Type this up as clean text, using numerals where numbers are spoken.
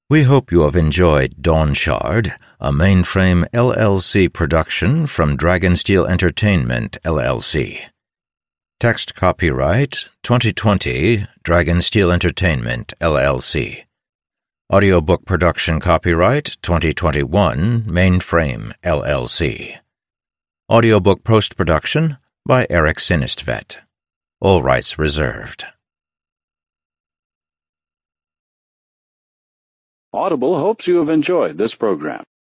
We hope you have enjoyed Dawn Shard, a Mainframe LLC production from Dragonsteel Entertainment LLC. Text copyright 2020 Dragonsteel Entertainment LLC. Audiobook production copyright 2021 Mainframe LLC. Audiobook post-production by Eric Sinistvedt. All rights reserved. Audible hopes you have enjoyed this program.